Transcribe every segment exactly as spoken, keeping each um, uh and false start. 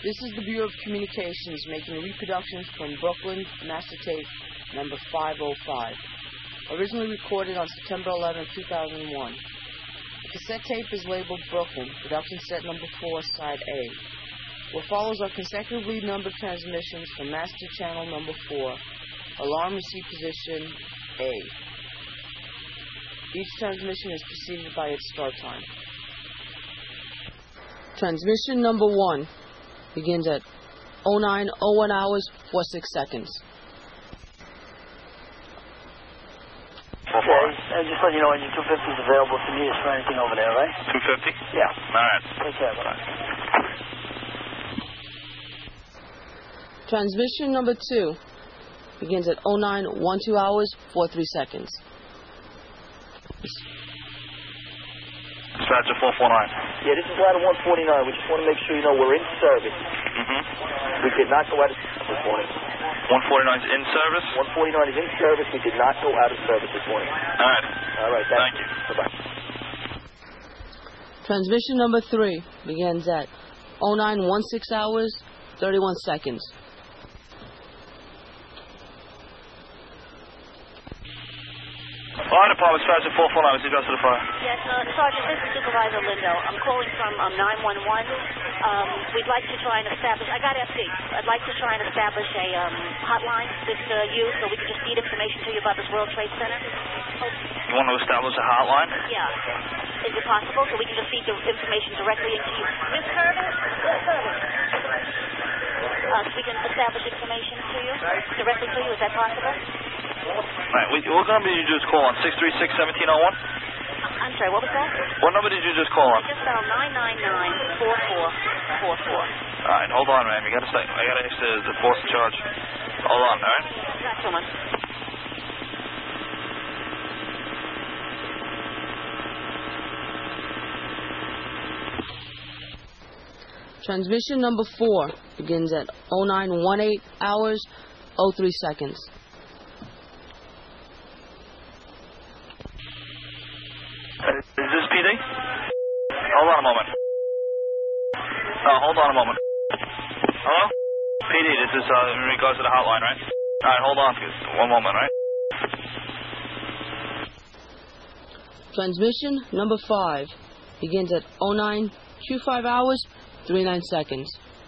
This is the Bureau of Communications making reproductions from Brooklyn, Master Tape number five oh five. Originally recorded on September eleventh, two thousand one. The cassette tape is labeled Brooklyn, production set number four, side A. What follows are consecutively numbered transmissions from Master Channel number four, alarm receive position A. Each transmission is preceded by its start time. Transmission number one begins at oh nine oh one hours, forty-six seconds. Okay, uh, just let you know when your two fifty is available if you need us for anything over there, right? two fifty? Yeah. All right. Take care, bye. Transmission number two begins at oh nine twelve hours, forty-three seconds. Dispatcher four four nine. Yeah, this is ladder one forty-nine. We just want to make sure you know we're in service. Mm-hmm. We did not go out of service this morning. one forty-nine is in service? one forty-nine is in service. We did not go out of service this morning. All right. All right, thank you. Bye-bye. Transmission number three begins at oh nine sixteen hours, thirty-one seconds. Fire Department, Sergeant four four nine, what's the address of the fire? Yes, uh, Sergeant, this is Supervisor Lindo. I'm calling from um, nine one one. Um, we'd like to try and establish, I got F D. I'd like to try and establish a um, hotline with uh, you so we can just feed information to you about this World Trade Center. You want to establish a hotline? Yeah. Is it possible so we can just feed the information directly into you? Miss Curtis? Miss Curtis. Uh, so we can establish information to you, directly to you. Is that possible? Right, wait, what number did you just call on? six three six, one seven oh one? I'm sorry, what was that? What number did you just call on? I just dialed nine nine nine, four four four four. All right, hold on, ma'am. You got to say, I got to ask the, the boss in charge. Hold on, all right? Excellent. Transmission number four begins at oh nine eighteen hours, oh three seconds. Is this P D? Hold on a moment. Oh, hold on a moment. Hello? P D, this is uh, in regards to the hotline, right? All right, hold on, please. One moment, right? Transmission number five begins at oh nine twenty-five hours, thirty-nine seconds.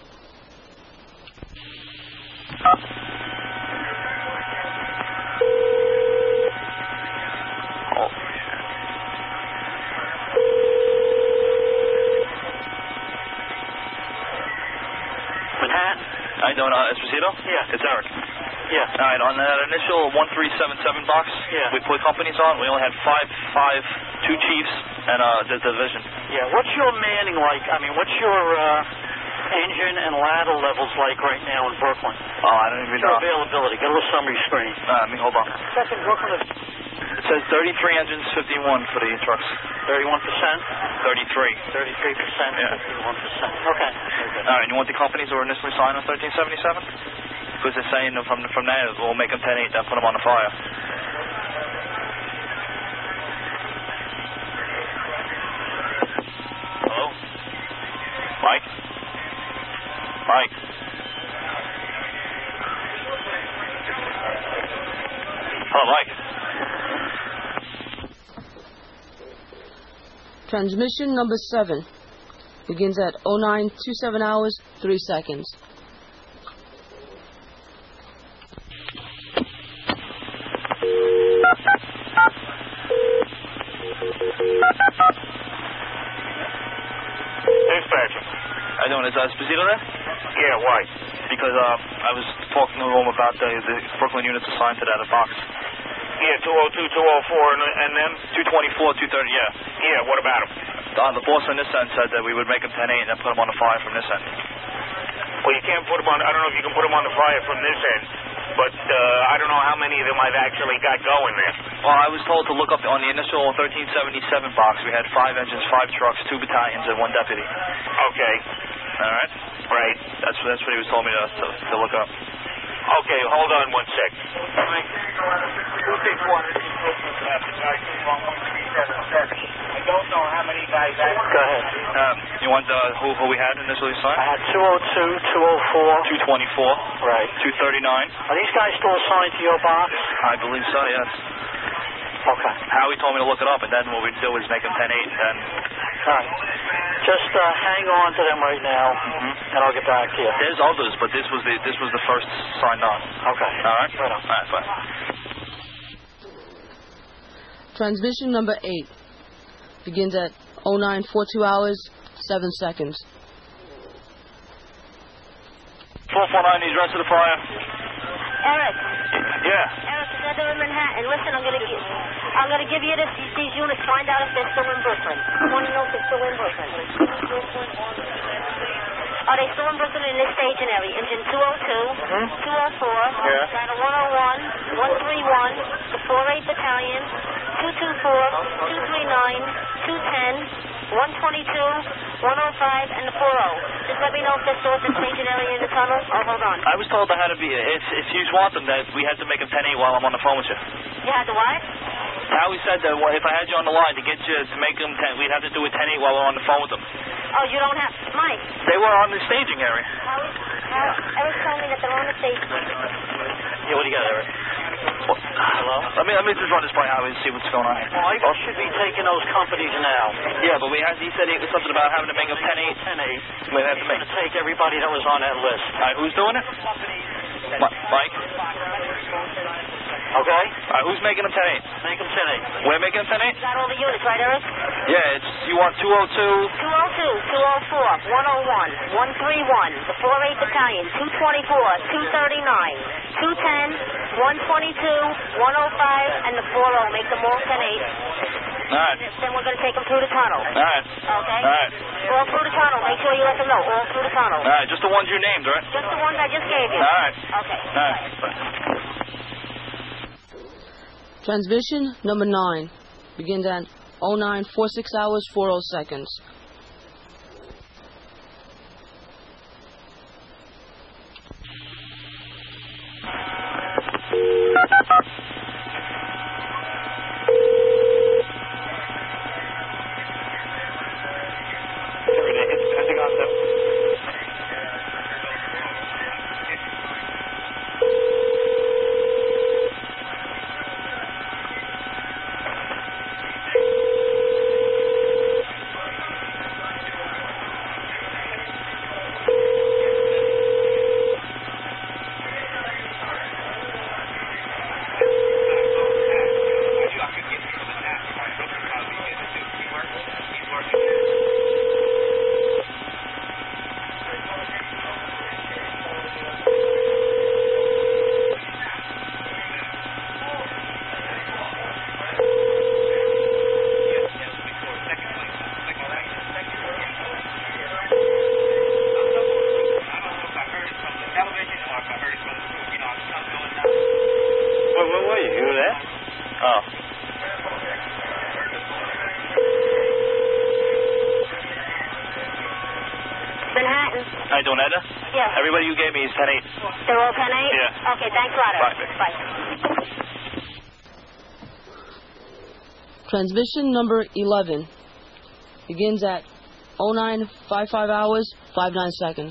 How you doing, uh, Esposito? Yeah. It's Eric. Yeah. All right, on that initial one three seven seven box, yeah. we put companies on. We only had five, five, two chiefs, and uh, the division. Yeah. What's your manning like? I mean, what's your uh, engine and ladder levels like right now in Brooklyn? Oh, I don't even Your know. availability. Get a little summary screen. Uh, I mean, hold on. That's in Brooklyn. It says thirty-three engines, fifty-one for the trucks. thirty-one percent? thirty-three. thirty-three percent, yeah. fifty-one percent. Okay. All right, you want the companies who were initially signed on thirteen seventy-seven? Because they're saying from from there, we'll make them ten eight, then put them on the fire. Hello? Mike? Mike? Hello, Mike? Transmission number seven begins at oh nine twenty-seven hours, three seconds. Dispatcher. How you doing? Is uh, Esposito there? Yeah, why? Because uh, I was talking to him about the, the Brooklyn units assigned to that box. Yeah, two oh two, two oh four, and, and then? two twenty-four, two thirty, yeah. Yeah, what about him? Uh, the boss on this end said that we would make him ten eight and then put him on the fire from this end. Well, you can't put him on, I don't know if you can put him on the fire from this end, but uh, I don't know how many of them I've actually got going there. Well, I was told to look up on the initial thirteen seventy-seven box. We had five engines, five trucks, two battalions, and one deputy. Okay. All right? Right. That's, that's what he was told me to, to, to look up. Okay, hold on one sec. Mike, two six one, don't know how many guys actually... Go ahead. Um, you want uh, who, who we had initially signed? I had two oh two, two oh four. two twenty-four. Right. two thirty-nine. Are these guys still assigned to your box? I believe so, yes. Okay. Howie told me to look it up, and then what we'd do is make them ten eight, and then... All right. Just uh, hang on to them right now, mm-hmm. and I'll get back to you. There's others, but this was the this was the first signed on. Okay. All right? Right on. All right, bye. Transmission number eight begins at oh nine forty-two hours, seven seconds. four four nine needs rest of the fire. Eric. Yeah. Eric, is that in Manhattan? Listen, I'm gonna give, I'm gonna give you this, these units. Find out if they're still in Brooklyn. I want to know if they're still in Brooklyn. Are they still in Brooklyn in this stationary? Engine two oh two, mm-hmm. two oh four, yeah. Channel one oh one, one thirty-one, the four eight Battalion, two two four, two three nine, two ten, one twenty-two, one oh five, and the four oh. Just let me know if they're still at the stationary in the tunnel. Oh, hold on. I was told I had to be, if, if you want them, that we had to make them ten eight while I'm on the phone with you. You had to what? Howie said that well, if I had you on the line to get you to make them ten, we'd have to do it ten eight while we're on the phone with them. Oh, you don't have... Mike. They were on the staging area. Howie, Howie, Eric told me that they're on the station. Yeah, what do you got, Eric? What? Hello? Let me, let me just run this by Howie and see what's going on here. Mike should be taking those companies now. Yeah, but we had, he said it was something about having to make them ten eight. ten eight. We have to make... to take everybody that was on that list. All right, who's doing it? M- Mike? Okay? All right, who's making them ten eight? Make them ten eight. We're making them ten eight? You got all the units, right, Eric? Yeah, it's, you want two oh two? two oh two, two oh four, one oh one, one thirty-one, the four eight Battalion, two twenty-four, two thirty-nine, two ten, one twenty-two, one oh five, and the four oh. Make them all ten eight. All right. Then we're going to take them through the tunnel. All right. Okay? All right. All through the tunnel. Make sure you let them know. All through the tunnel. All right, just the ones you named, right? Just the ones I just gave you. All right. Okay. All right. Bye. Transmission number nine begins at oh nine forty-six hours, forty seconds. How you doing, Edna? Yeah. Everybody you gave me is ten eight. They're all ten eight? Yeah. Okay, thanks a lot, Eric. Bye. Bye. Transmission number eleven begins at oh nine fifty-five hours, fifty-nine seconds.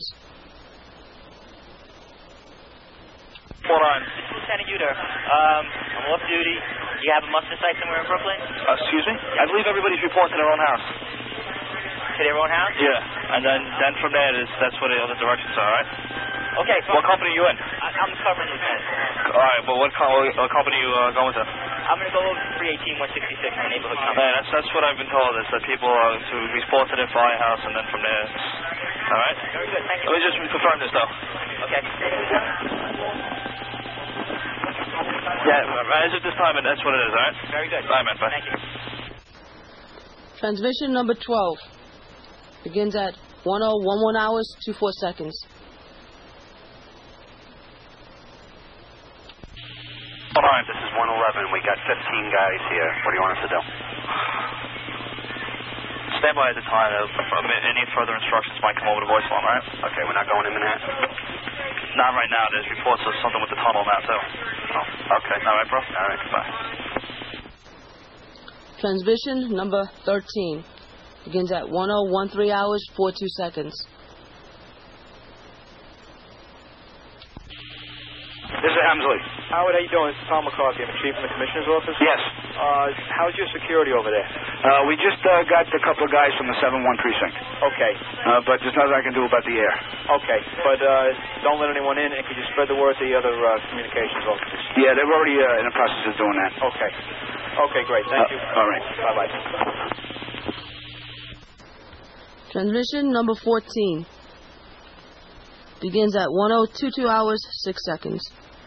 Hold on. Lieutenant Uter, um, I'm off duty. You have a muster site somewhere in Brooklyn? Uh, excuse me? I believe everybody's reporting to their own house. To their own house? Yeah. And then, then from there, is, that's where the other directions are, all right? Okay. So what company are you in? I, I'm covering lieutenant. All right, but what, co- what company are you uh, going to? I'm going to go over to three eighteen, one sixty-six, my neighborhood company. Yeah, that's, that's what I've been told, is that people are to report to their firehouse and then from there. All right? Very good, thank you. Let me just confirm this, though. Okay. Yeah, as of this time, that's what it is, all right? Very good. All right, man, bye. Thank you. Transmission number twelve begins at one oh one one hours, twenty-four seconds. Hold on, this is one eleven. We got fifteen guys here. What do you want us to do? Stand by at the time. Uh, any further instructions might come over to voicemail, all right? Okay, we're not going in Manhattan? Not right now. There's reports of something with the tunnel now, too. Oh, okay. All right, bro? All right, goodbye. Transmission number thirteen begins at one oh one three hours, forty-two seconds. This is Hemsley. Howard, how you doing? This is Tom McCarthy. I'm the chief in the commissioner's office. Yes. Uh, how's your security over there? Uh, we just uh, got a couple of guys from the seven one precinct. Okay. Uh, but there's nothing I can do about the air. Okay. But uh, don't let anyone in, and could you spread the word to the other uh, communications officers? Yeah, they're already uh, in the process of doing that. Okay. Okay, great. Thank Uh, you. all right. Bye-bye. Transmission number fourteen begins at one oh two two hours, six seconds.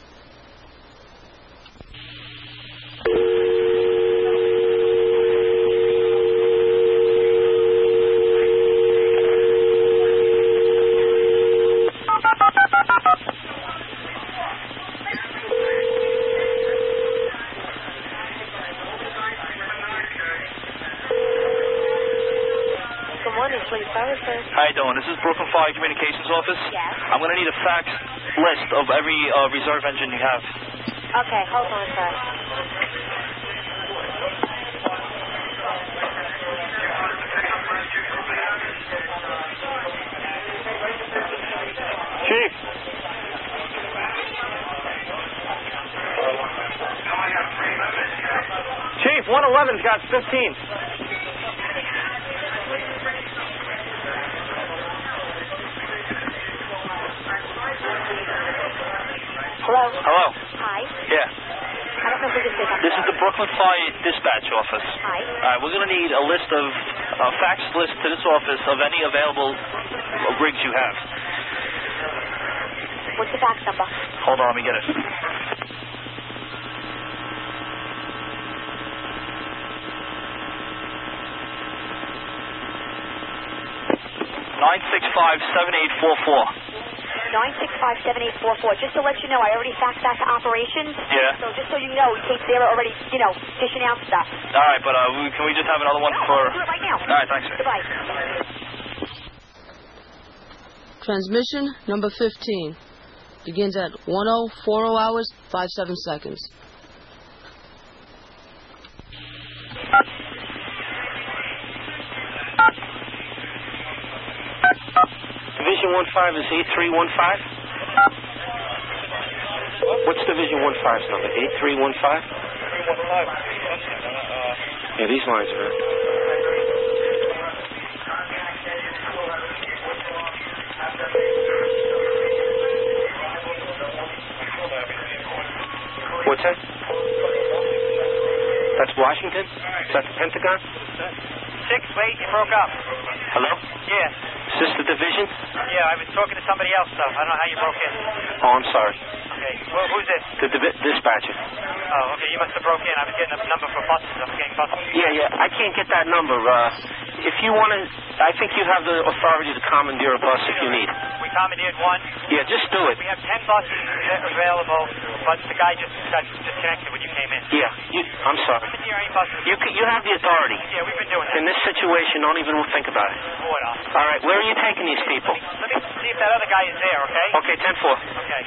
How you doing? This is Brooklyn Fire Communications Office. Yes. I'm going to need a fax list of every uh, reserve engine you have. Okay, hold on a sec. Chief. Chief, one eleven's got fifteen. Hello? Hello? Hi. Yeah. I don't know who this is. I'm This is sorry. the Brooklyn Fire Dispatch Office. Hi. All right, we're going to need a list of, a fax list to this office of any available uh, rigs you have. What's the fax number? Hold on, let me get it. Nine six five seven eight four four. nine six five seven eight four four. Just to let you know, I already faxed that to operations. Yeah. So just so you know, in case they're already, you know, dishing out stuff. All right, but uh, we, can we just have another one No, for... I'll do it right now. All right, thanks. Goodbye. Transmission number fifteen begins at one oh four oh hours, fifty-seven seconds. Division one five is eight three one five? What's Division one five's number? eight three one five? Yeah, these lines are... What's that? That's Washington? Is that the Pentagon? Six, wait, you broke up. Hello? Yeah. Is this the division? Yeah, I was talking to somebody else, though. I don't know how you broke in. Oh, I'm sorry. Okay. Well, who's this? The divi- dispatcher. Oh, okay. You must have broke in. I was getting a number for buses. I was getting buses. Yeah, yeah. I can't get that number. Uh, if you want to, I think you have the authority to commandeer a bus if you need. We commandeered one. Yeah, just do it. We have ten buses available, but the guy just got disconnected when you came in. Yeah, you, I'm sorry. We didn't hear any buses. You c- you have the authority. Yeah, we've been doing that. In this situation, don't even think about it. Hold on. All right, where are you taking these people? Let me see if that other guy is there, okay? Okay, ten four. Okay.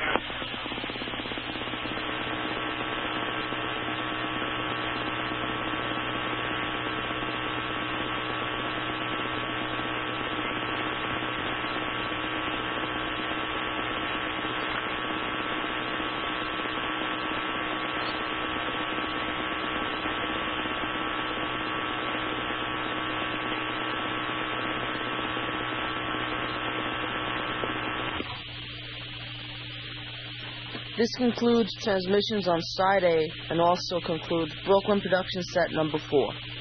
This concludes transmissions on side A and also concludes Brooklyn production set number four.